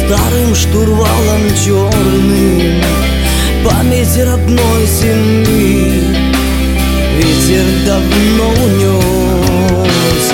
старым штурвалом черным память родной земли ветер давно унес.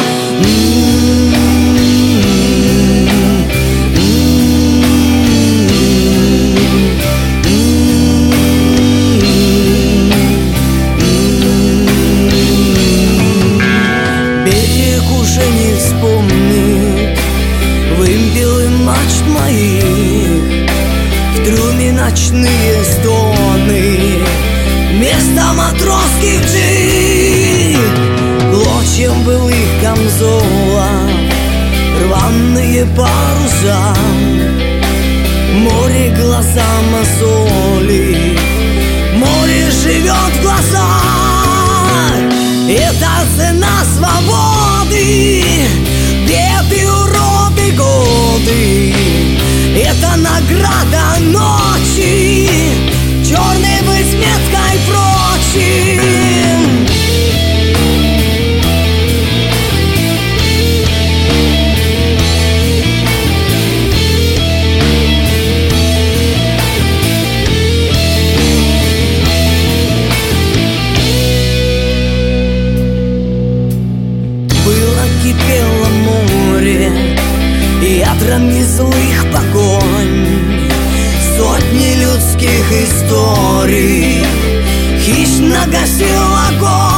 Берег уже не вспомнит вымпелы мачт моих, в трюме ночные стоны, место матросских джиг, клочьям былых камзолов, рваные паруса, море глаза мозоли, море живет в глазах. Это цена свободы, беды, уроды, годы. Это награда ночи, черной быть меткой прочим. Кипело море ядрами злых погонь, сотни людских историй хищно гасил огонь.